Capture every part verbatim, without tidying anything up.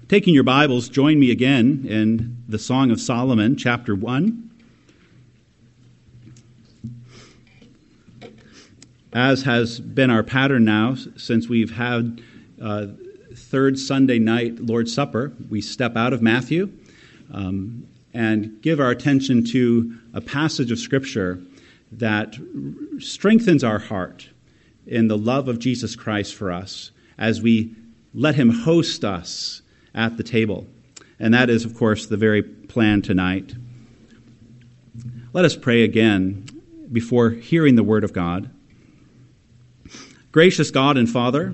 Taking your Bibles, join me again in the Song of Solomon, chapter one. As has been our pattern now since we've had uh, third Sunday night Lord's Supper, we step out of Matthew um, and give our attention to a passage of Scripture that strengthens our heart in the love of Jesus Christ for us as we let him host us at the table. And that is, of course, the very plan tonight. Let us pray again before hearing the word of God. Gracious God and Father,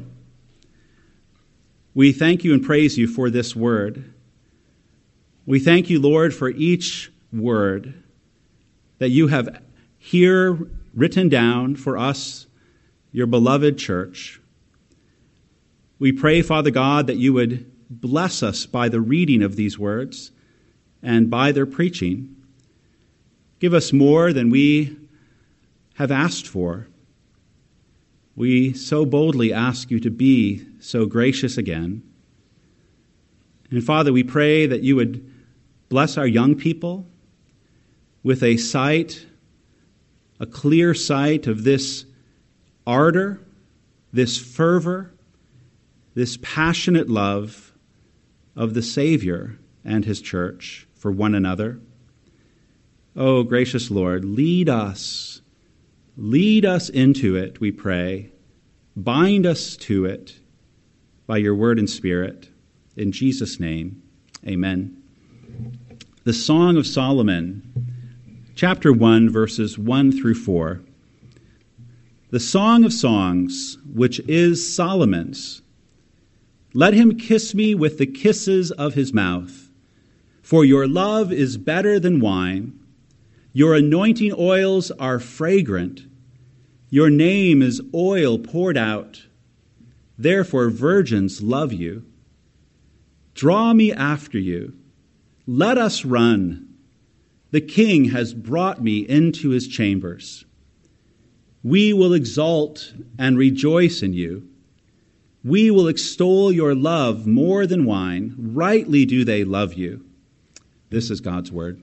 we thank you and praise you for this word. We thank you, Lord, for each word that you have here written down for us, your beloved church. We pray, Father God, that you would bless us by the reading of these words and by their preaching. Give us more than we have asked for. We so boldly ask you to be so gracious again. And Father, we pray that you would bless our young people with a sight, a clear sight of this ardor, this fervor, this passionate love of the Savior and his church for one another. Oh, gracious Lord, lead us. Lead us into it, we pray. Bind us to it by your word and spirit. In Jesus' name, amen. The Song of Solomon, chapter one, verses one through four. The Song of Songs, which is Solomon's. Let him kiss me with the kisses of his mouth, for your love is better than wine. Your anointing oils are fragrant. Your name is oil poured out. Therefore virgins love you. Draw me after you. Let us run. The king has brought me into his chambers. We will exult and rejoice in you. We will extol your love more than wine. Rightly do they love you. This is God's word.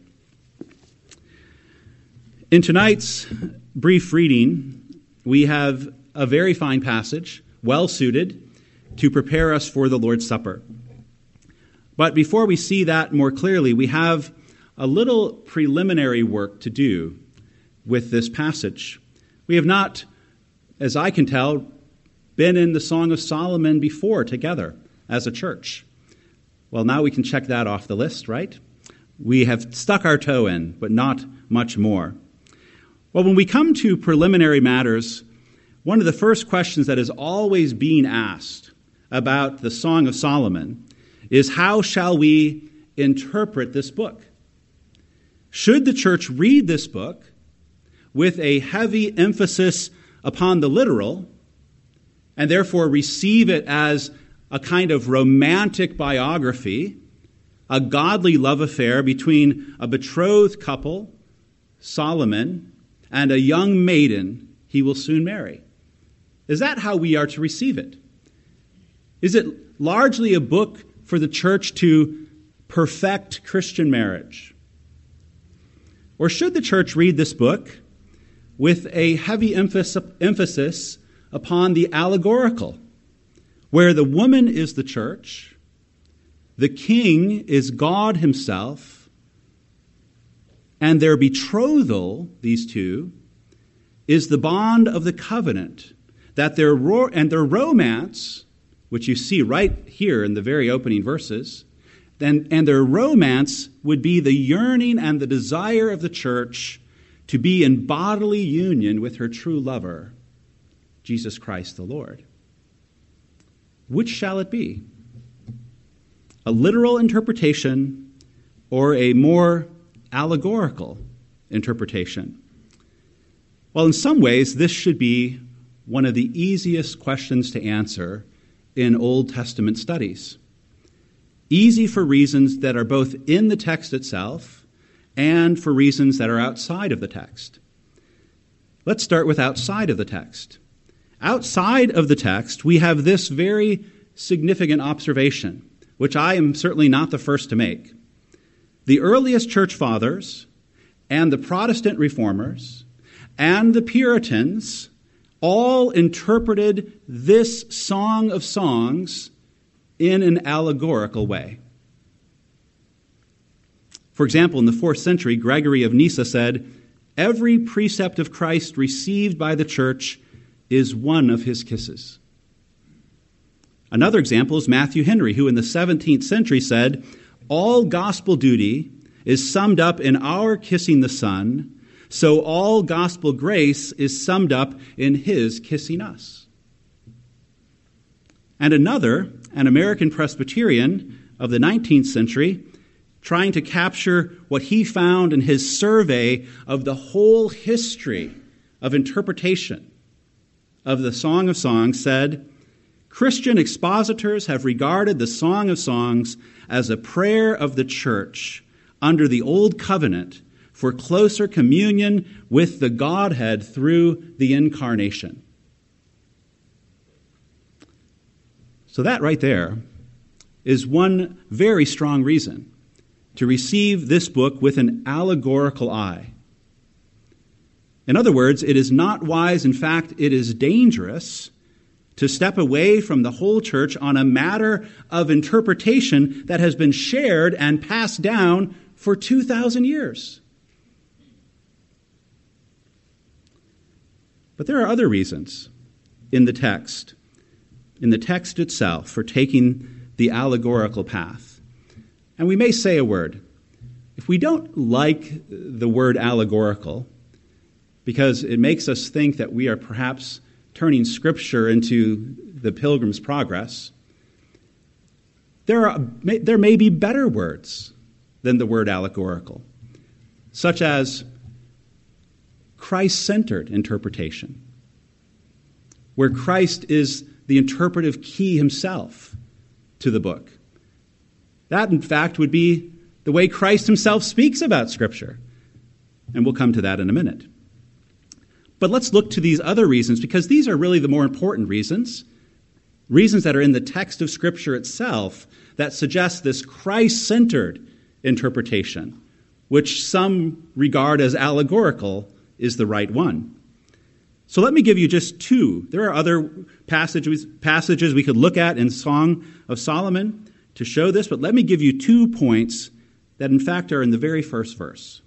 In tonight's brief reading, we have a very fine passage, well suited to prepare us for the Lord's Supper. But before we see that more clearly, we have a little preliminary work to do with this passage. We have not, as I can tell, been in the Song of Solomon before together as a church. Well, now we can check that off the list, right? We have stuck our toe in, but not much more. Well, when we come to preliminary matters, one of the first questions that is always being asked about the Song of Solomon is, how shall we interpret this book? Should the church read this book with a heavy emphasis upon the literal, and therefore receive it as a kind of romantic biography, a godly love affair between a betrothed couple, Solomon, and a young maiden he will soon marry? Is that how we are to receive it? Is it largely a book for the church to perfect Christian marriage? Or should the church read this book with a heavy emphasis upon the allegorical, where the woman is the church, the king is God himself, and their betrothal, these two, is the bond of the covenant, that their ro- and their romance, which you see right here in the very opening verses, then, and their romance would be the yearning and the desire of the church to be in bodily union with her true lover, Jesus Christ the Lord. Which shall it be? A literal interpretation or a more allegorical interpretation? Well, in some ways, this should be one of the easiest questions to answer in Old Testament studies. Easy for reasons that are both in the text itself and for reasons that are outside of the text. Let's start with outside of the text. Outside of the text, we have this very significant observation. which I am certainly not the first to make. The earliest church fathers and the Protestant reformers and the Puritans all interpreted this Song of Songs in an allegorical way. For example, in the fourth century, Gregory of Nyssa said, "Every precept of Christ received by the church is one of his kisses." Another example is Matthew Henry, who in the seventeenth century said, "All gospel duty is summed up in our kissing the Son, so all gospel grace is summed up in his kissing us." And another, an American Presbyterian of the nineteenth century, trying to capture what he found in his survey of the whole history of interpretation of the Song of Songs, said, "Christian expositors have regarded the Song of Songs as a prayer of the church under the Old Covenant for closer communion with the Godhead through the Incarnation." So that right there is one very strong reason to receive this book with an allegorical eye. In other words, it is not wise, in fact, it is dangerous to step away from the whole church on a matter of interpretation that has been shared and passed down for two thousand years. But there are other reasons in the text, in the text itself, for taking the allegorical path. And we may say a word. If we don't like the word allegorical, because it makes us think that we are perhaps turning Scripture into the Pilgrim's Progress, there are there may be better words than the word allegorical, such as Christ-centered interpretation, where Christ is the interpretive key himself to the book. That, in fact, would be the way Christ himself speaks about Scripture. And we'll come to that in a minute. But let's look to these other reasons, because these are really the more important reasons, reasons that are in the text of Scripture itself that suggest this Christ-centered interpretation, which some regard as allegorical, is the right one. So let me give you just two. There are other passages, passages we could look at in Song of Solomon to show this, but let me give you two points that in fact are in the very first verse,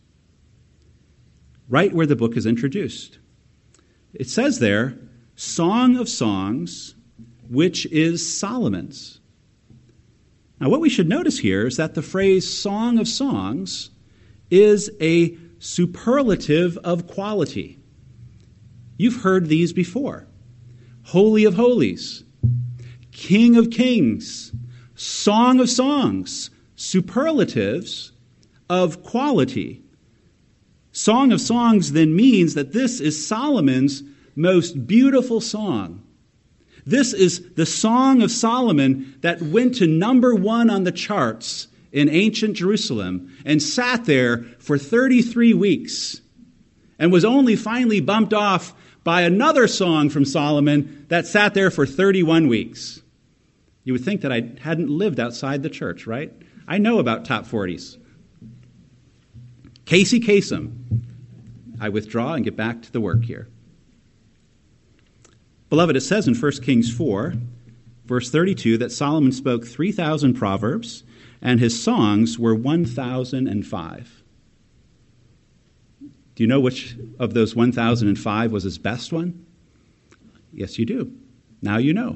right where the book is introduced. It says there, Song of Songs, which is Solomon's. Now what we should notice here is that the phrase Song of Songs is a superlative of quality. You've heard these before. Holy of Holies, King of Kings, Song of Songs, superlatives of quality. Song of Songs then means that this is Solomon's most beautiful song. This is the Song of Solomon that went to number one on the charts in ancient Jerusalem and sat there for thirty-three weeks and was only finally bumped off by another song from Solomon that sat there for thirty-one weeks. You would think that I hadn't lived outside the church, right? I know about top forties. Casey Kasem. I withdraw and get back to the work here. Beloved, it says in First Kings four, verse thirty-two, that Solomon spoke three thousand proverbs, and his songs were one thousand five. Do you know which of those one thousand five was his best one? Yes, you do. Now you know.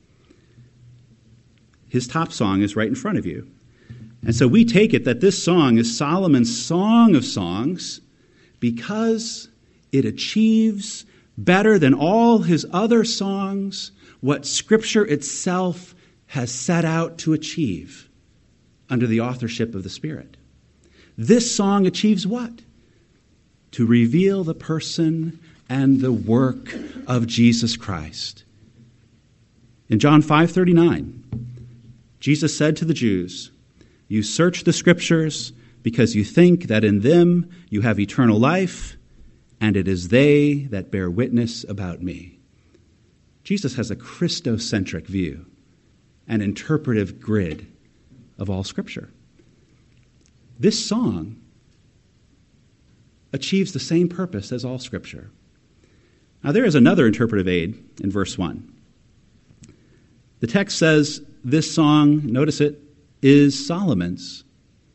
His top song is right in front of you. And so we take it that this song is Solomon's Song of Songs because it achieves better than all his other songs what Scripture itself has set out to achieve under the authorship of the Spirit. This song achieves what? To reveal the person and the work of Jesus Christ. In John five thirty-nine, Jesus said to the Jews, "You search the Scriptures because you think that in them you have eternal life, and it is they that bear witness about me." Jesus has a Christocentric view, an interpretive grid of all Scripture. This song achieves the same purpose as all Scripture. Now, there is another interpretive aid in verse one. The text says this song, notice it, is Solomon's.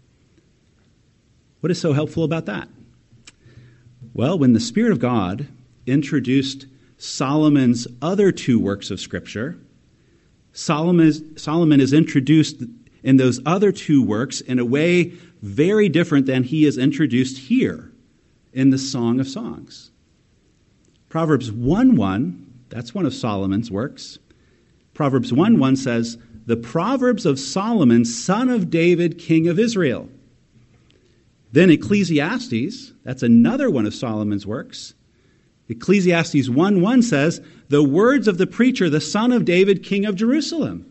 What is so helpful about that? Well, when the Spirit of God introduced Solomon's other two works of Scripture, Solomon is, Solomon is introduced in those other two works in a way very different than he is introduced here in the Song of Songs. Proverbs one one, that's one of Solomon's works. Proverbs one one says, "The Proverbs of Solomon, son of David, king of Israel." Then Ecclesiastes, that's another one of Solomon's works. Ecclesiastes one one says, "The words of the preacher, the son of David, king of Jerusalem."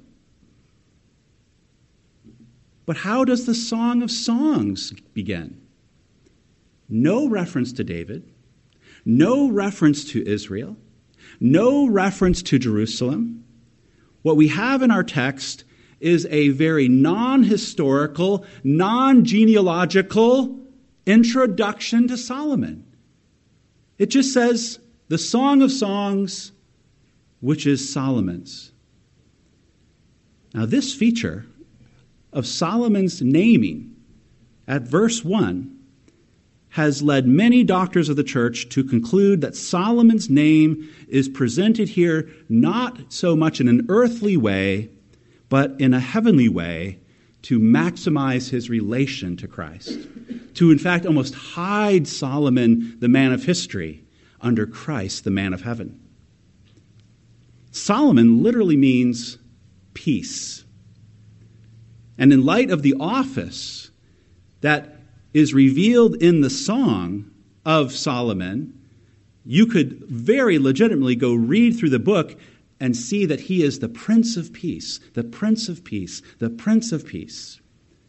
But how does the Song of Songs begin? No reference to David, no reference to Israel, no reference to Jerusalem. What we have in our text is a very non-historical, non-genealogical introduction to Solomon. It just says, the Song of Songs, which is Solomon's. Now, this feature of Solomon's naming at verse one has led many doctors of the church to conclude that Solomon's name is presented here not so much in an earthly way, but in a heavenly way to maximize his relation to Christ, to in fact almost hide Solomon, the man of history, under Christ, the man of heaven. Solomon literally means peace. And in light of the office that is revealed in the Song of Solomon, you could very legitimately go read through the book and see that he is the Prince of Peace, the Prince of Peace, the Prince of Peace.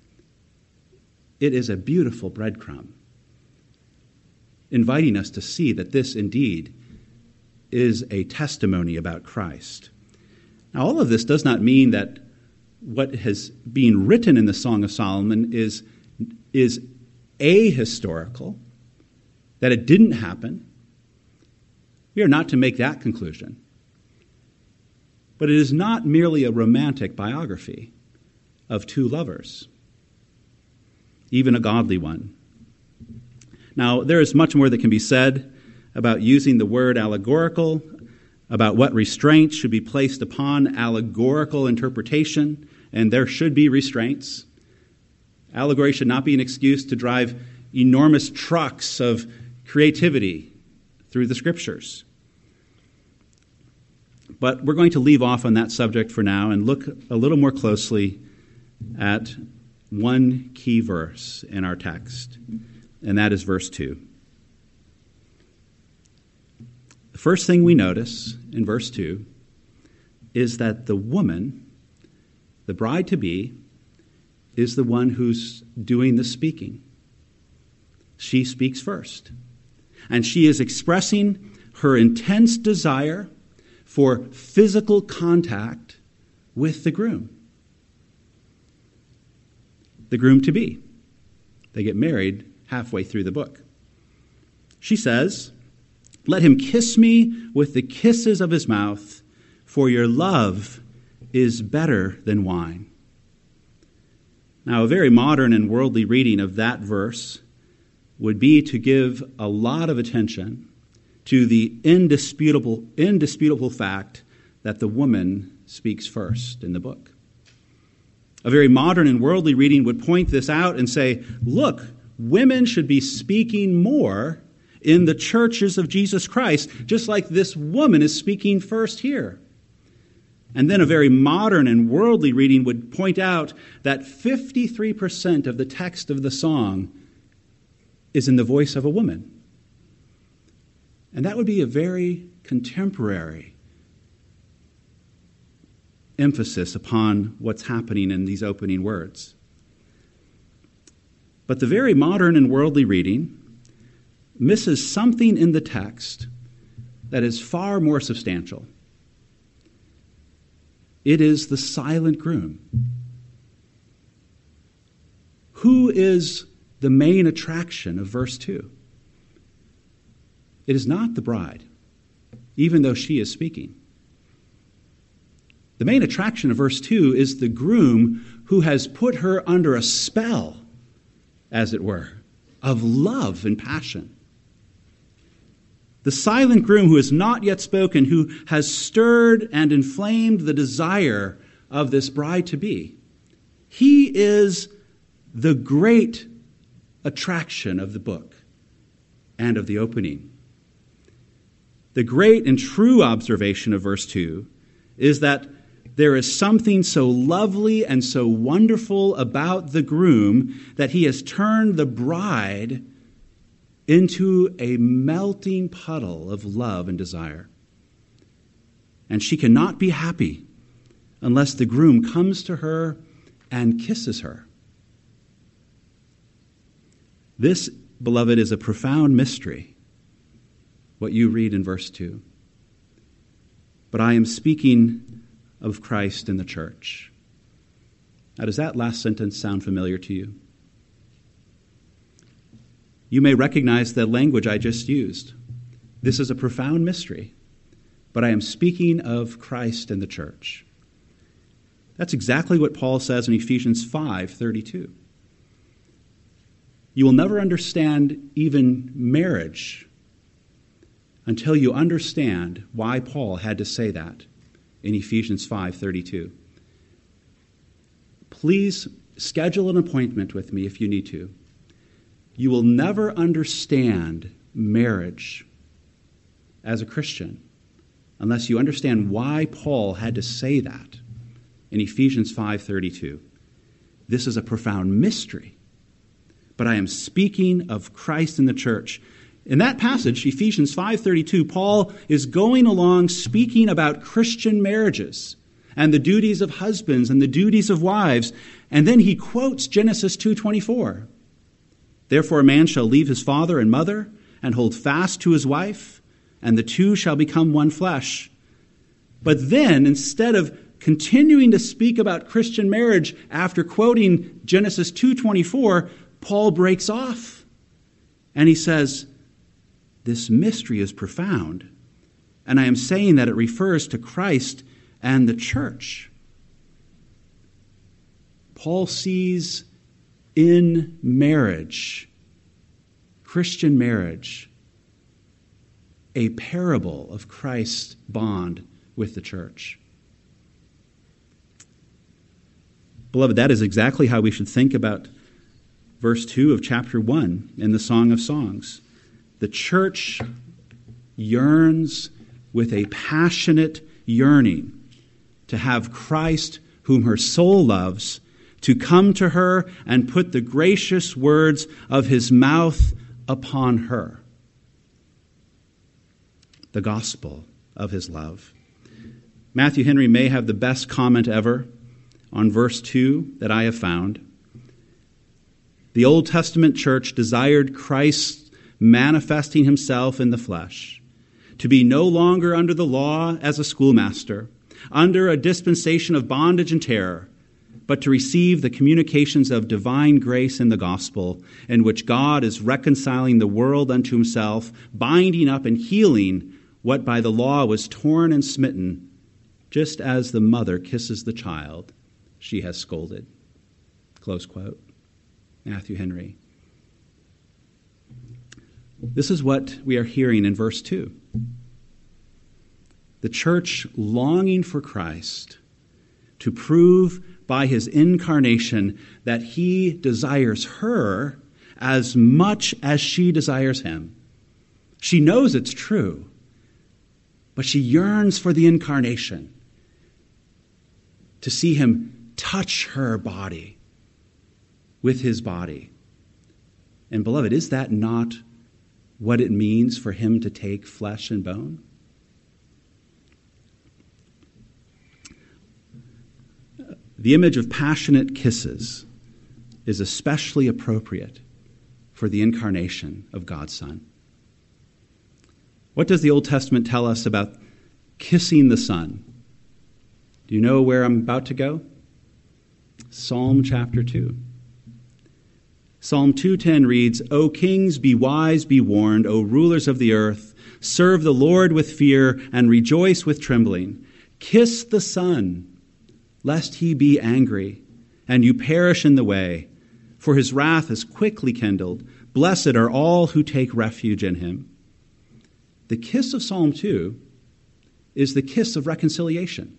It is a beautiful breadcrumb, inviting us to see that this indeed is a testimony about Christ. Now, all of this does not mean that what has been written in the Song of Solomon is, is ahistorical, that it didn't happen. We are not to make that conclusion. But it is not merely a romantic biography of two lovers, even a godly one. Now, there is much more that can be said about using the word allegorical, about what restraints should be placed upon allegorical interpretation, and there should be restraints. Allegory should not be an excuse to drive enormous trucks of creativity through the Scriptures. But we're going to leave off on that subject for now and look a little more closely at one key verse in our text, and that is verse two. The first thing we notice in verse two is that the woman, the bride-to-be, is the one who's doing the speaking. She speaks first. And she is expressing her intense desire for physical contact with the groom. The groom-to-be. They get married halfway through the book. She says, "Let him kiss me with the kisses of his mouth, for your love is better than wine." Now, a very modern and worldly reading of that verse would be to give a lot of attention to the indisputable, indisputable fact that the woman speaks first in the book. A very modern and worldly reading would point this out and say, look, women should be speaking more in the churches of Jesus Christ, just like this woman is speaking first here. And then a very modern and worldly reading would point out that fifty-three percent of the text of the song is in the voice of a woman. And that would be a very contemporary emphasis upon what's happening in these opening words. But the very modern and worldly reading misses something in the text that is far more substantial. It is the silent groom. who is the main attraction of verse two? It is not the bride, even though she is speaking. The main attraction of verse two is the groom who has put her under a spell, as it were, of love and passion. The silent groom who has not yet spoken, who has stirred and inflamed the desire of this bride-to-be. He is the great attraction of the book and of the opening. The great and true observation of verse two is that there is something so lovely and so wonderful about the groom that he has turned the bride into a melting puddle of love and desire. And she cannot be happy unless the groom comes to her and kisses her. This, beloved, is a profound mystery, what you read in verse two. But I am speaking of Christ and the church. Now, does that last sentence sound familiar to you? You may recognize the language I just used. This is a profound mystery, but I am speaking of Christ and the church. That's exactly what Paul says in Ephesians five thirty-two. You will never understand even marriage until you understand why Paul had to say that in Ephesians five thirty-two. Please schedule an appointment with me if you need to. You will never understand marriage as a Christian unless you understand why Paul had to say that in Ephesians five thirty-two. This is a profound mystery, but I am speaking of Christ and the church. In that passage, Ephesians five thirty-two, Paul is going along speaking about Christian marriages and the duties of husbands and the duties of wives, and then he quotes Genesis two twenty-four. Therefore a man shall leave his father and mother and hold fast to his wife, and the two shall become one flesh. But then, instead of continuing to speak about Christian marriage after quoting Genesis two twenty-four, Paul breaks off and he says, this mystery is profound, and I am saying that it refers to Christ and the church. Paul sees in marriage, Christian marriage, a parable of Christ's bond with the church. Beloved, that is exactly how we should think about verse two of chapter one in the Song of Songs. The church yearns with a passionate yearning to have Christ, whom her soul loves, to come to her and put the gracious words of his mouth upon her. The gospel of his love. Matthew Henry may have the best comment ever on verse two that I have found. The Old Testament church desired Christ manifesting himself in the flesh, to be no longer under the law as a schoolmaster, under a dispensation of bondage and terror, but to receive the communications of divine grace in the gospel, in which God is reconciling the world unto himself, binding up and healing what by the law was torn and smitten, just as the mother kisses the child she has scolded. Close quote. Matthew Henry. This is what we are hearing in verse two. The church longing for Christ to prove by his incarnation that he desires her as much as she desires him. She knows it's true, but she yearns for the incarnation, to see him touch her body with his body. And beloved, is that not what it means for him to take flesh and bone? The image of passionate kisses is especially appropriate for the incarnation of God's Son. What does the Old Testament tell us about kissing the Son? Do you know where I'm about to go? Psalm chapter two. Psalm two ten reads, O kings, be wise, be warned, O rulers of the earth, serve the Lord with fear and rejoice with trembling. Kiss the Son, lest he be angry, and you perish in the way, for his wrath is quickly kindled. Blessed are all who take refuge in him. The kiss of Psalm two is the kiss of reconciliation.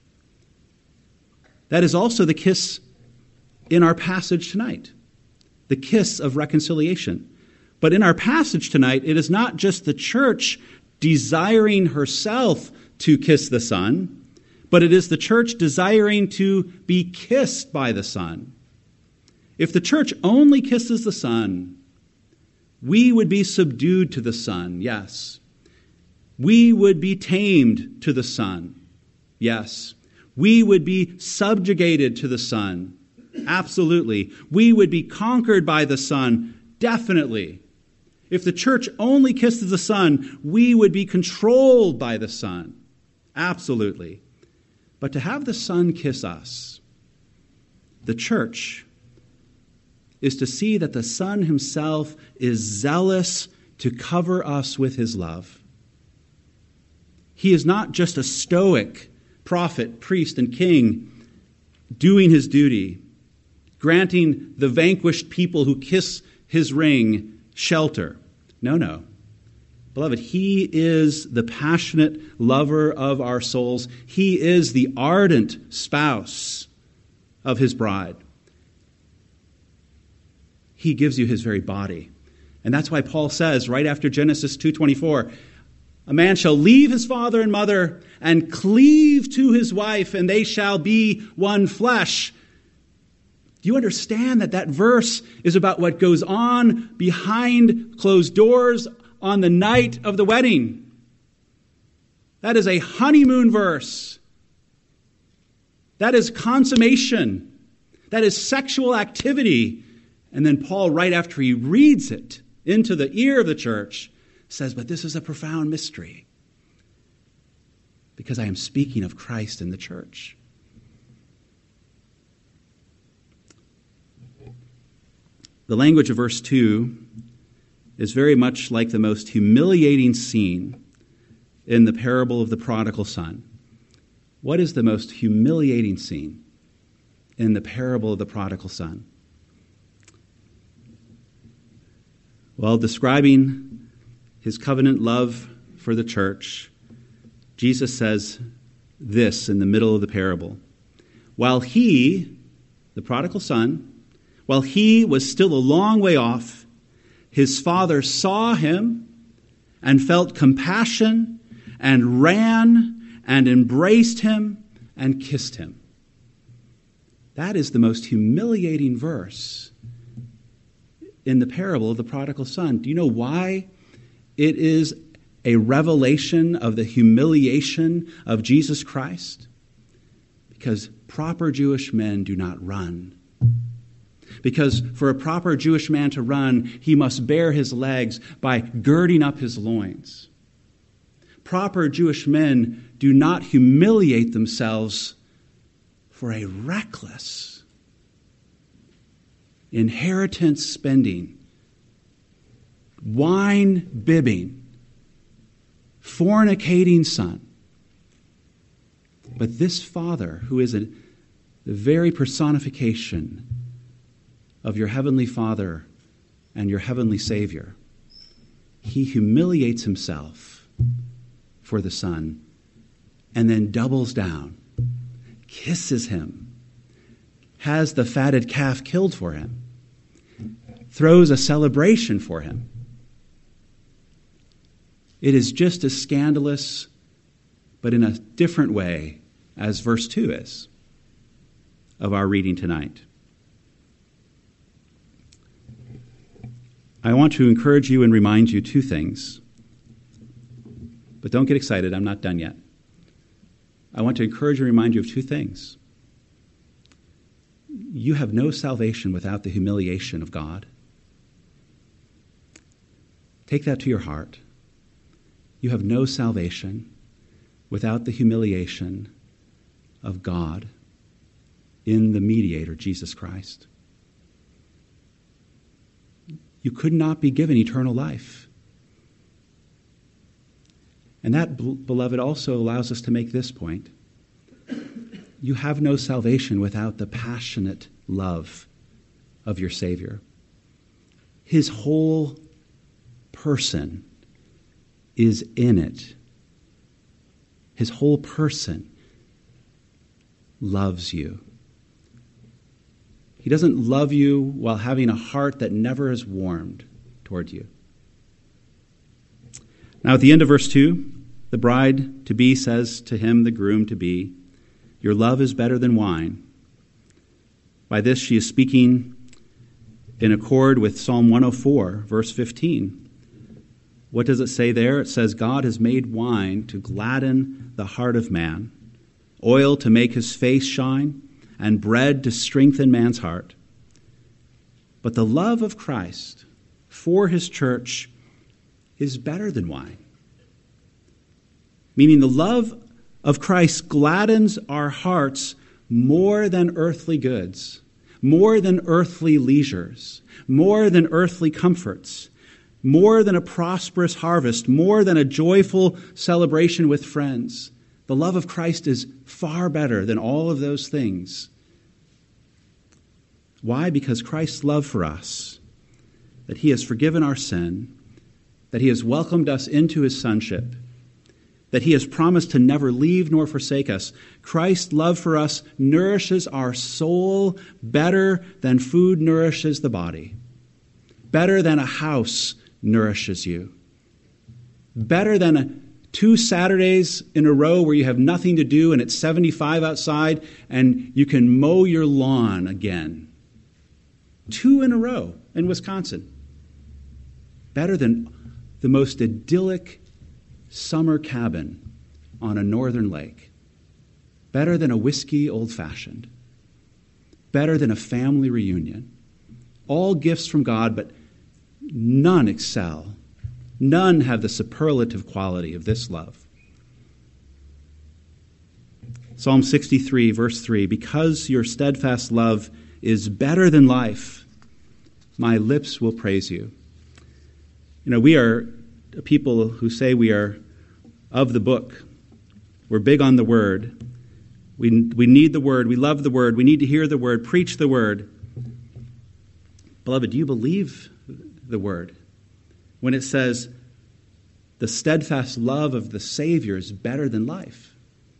That is also the kiss in our passage tonight, the kiss of reconciliation. But in our passage tonight, it is not just the church desiring herself to kiss the Son, but it is the church desiring to be kissed by the Son. If the church only kisses the Son, we would be subdued to the Son, yes. We would be tamed to the Son, yes. We would be subjugated to the Son, absolutely. We would be conquered by the Son, definitely. If the church only kisses the Son, we would be controlled by the Son, absolutely. But to have the Son kiss us, the church, is to see that the Son himself is zealous to cover us with his love. He is not just a stoic prophet, priest, and king doing his duty, granting the vanquished people who kiss his ring shelter. No, no. Beloved, he is the passionate lover of our souls. He is the ardent spouse of his bride. He gives you his very body. And that's why Paul says, right after Genesis two twenty-four, a man shall leave his father and mother and cleave to his wife, and they shall be one flesh. Do you understand that that verse is about what goes on behind closed doors on the night of the wedding? That is a honeymoon verse. That is consummation. That is sexual activity. And then Paul, right after he reads it into the ear of the church, says, but this is a profound mystery, because I am speaking of Christ and the church. The language of verse two is very much like the most humiliating scene in the parable of the prodigal son. What is the most humiliating scene in the parable of the prodigal son? Well, describing his covenant love for the church, Jesus says this in the middle of the parable. While he, the prodigal son, while he was still a long way off, his father saw him and felt compassion and ran and embraced him and kissed him. That is the most humiliating verse in the parable of the prodigal son. Do you know why it is a revelation of the humiliation of Jesus Christ? Because proper Jewish men do not run. Because for a proper Jewish man to run, he must bare his legs by girding up his loins. Proper Jewish men do not humiliate themselves for a reckless inheritance spending, wine bibbing, fornicating son. But this Father, who is a, the very personification of your heavenly Father and your heavenly Savior, he humiliates himself for the Son and then doubles down, kisses him, has the fatted calf killed for him, throws a celebration for him. It is just as scandalous, but in a different way, as verse two is of our reading tonight. I want to encourage you and remind you two things. But don't get excited, I'm not done yet. I want to encourage and remind you of two things. You have no salvation without the humiliation of God. Take that to your heart. You have no salvation without the humiliation of God in the mediator, Jesus Christ. you could not be given eternal life. And that, beloved, also allows us to make this point. You have no salvation without the passionate love of your Savior. His whole person is in it. His whole person loves you. He doesn't love you while having a heart that never is warmed toward you. Now at the end of verse two, the bride-to-be says to him, the groom-to-be, your love is better than wine. By this she is speaking in accord with Psalm one oh four, verse fifteen. What does it say there? It says, God has made wine to gladden the heart of man, oil to make his face shine, and bread to strengthen man's heart. But the love of Christ for his church is better than wine. Meaning the love of Christ gladdens our hearts more than earthly goods, more than earthly leisures, more than earthly comforts, more than a prosperous harvest, more than a joyful celebration with friends. The love of Christ is far better than all of those things. Why? Because Christ's love for us, that he has forgiven our sin, that he has welcomed us into his sonship, that he has promised to never leave nor forsake us. Christ's love for us nourishes our soul better than food nourishes the body, better than a house nourishes you, better than a Two Saturdays in a row where you have nothing to do and it's seventy-five outside and you can mow your lawn again. Two in a row in Wisconsin. Better than the most idyllic summer cabin on a northern lake. Better than a whiskey old-fashioned. Better than a family reunion. All gifts from God, but none excel. None have the superlative quality of this love. Psalm sixty-three, verse three, because your steadfast love is better than life, my lips will praise you. You know, we are a people who say we are of the book. We're big on the word. We, we need the word. We love the word. We need to hear the word, preach the word. Beloved, do you believe the word? When it says, the steadfast love of the Savior is better than life.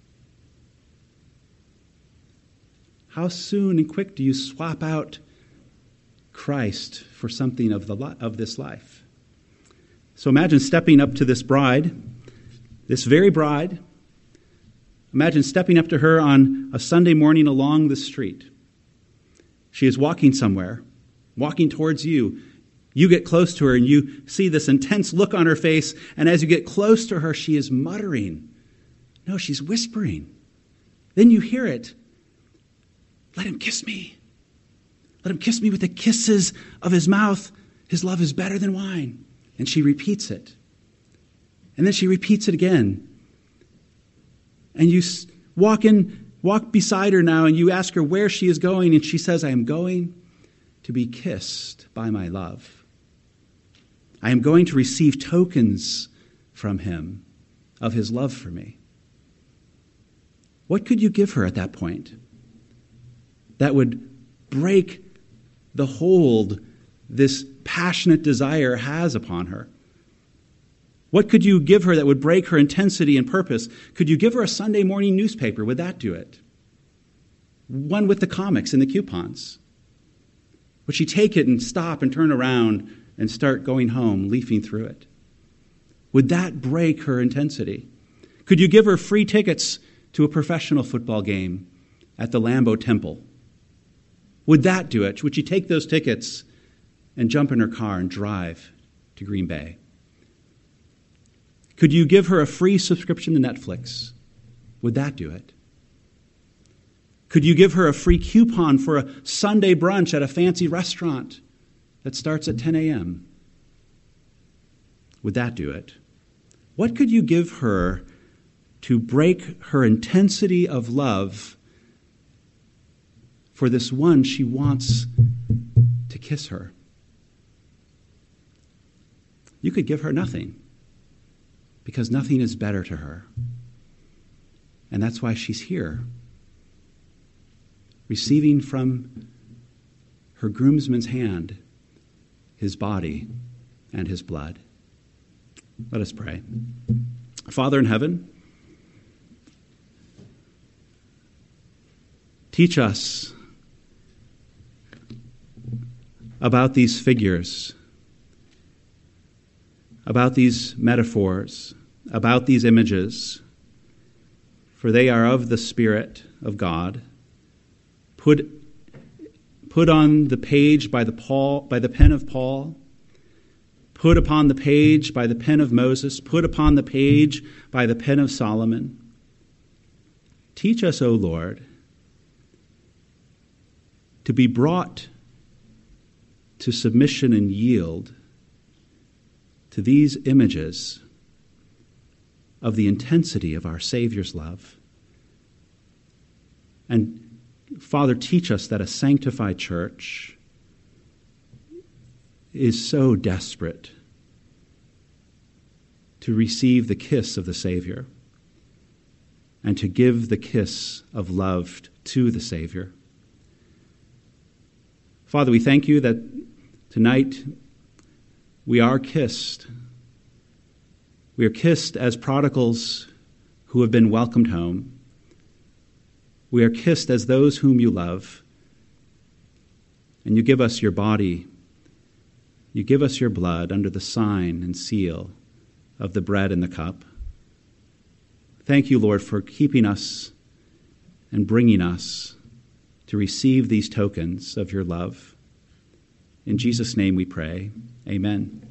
How soon and quick do you swap out Christ for something of the of this life? So imagine stepping up to this bride, this very bride. Imagine stepping up to her on a Sunday morning along the street. She is walking somewhere, walking towards you. You get close to her and you see this intense look on her face, and as you get close to her, she is muttering. No, she's whispering. Then you hear it. Let him kiss me. Let him kiss me with the kisses of his mouth. His love is better than wine. And she repeats it. And then she repeats it again. And you walk in, walk beside her now, and you ask her where she is going, and she says, I am going to be kissed by my love. I am going to receive tokens from him of his love for me. What could you give her at that point that would break the hold this passionate desire has upon her? What could you give her that would break her intensity and purpose? Could you give her a Sunday morning newspaper? Would that do it? One with the comics and the coupons. Would she take it and stop and turn around and start going home, leafing through it? Would that break her intensity? Could you give her free tickets to a professional football game at the Lambeau Temple? Would that do it? Would she take those tickets and jump in her car and drive to Green Bay? Could you give her a free subscription to Netflix? Would that do it? Could you give her a free coupon for a Sunday brunch at a fancy restaurant that starts at ten a.m.? Would that do it? What could you give her to break her intensity of love for this one she wants to kiss her? you could give her nothing, because nothing is better to her. And that's why she's here, receiving from her groomsman's hand his body and his blood. Let us pray. Father in heaven, teach us about these figures, about these metaphors, about these images, for they are of the Spirit of God, put, put on the page by the, Paul, by the pen of Paul, put upon the page by the pen of Moses, put upon the page by the pen of Solomon. Teach us, O Lord, to be brought to submission and yield to these images of the intensity of our Savior's love. And Father, teach us that a sanctified church is so desperate to receive the kiss of the Savior and to give the kiss of love to the Savior. Father, we thank you that tonight we are kissed. We are kissed as prodigals who have been welcomed home. We are kissed as those whom you love. And you give us your body. You give us your blood under the sign and seal of the bread and the cup. Thank you, Lord, for keeping us and bringing us to receive these tokens of your love. In Jesus' name we pray. Amen.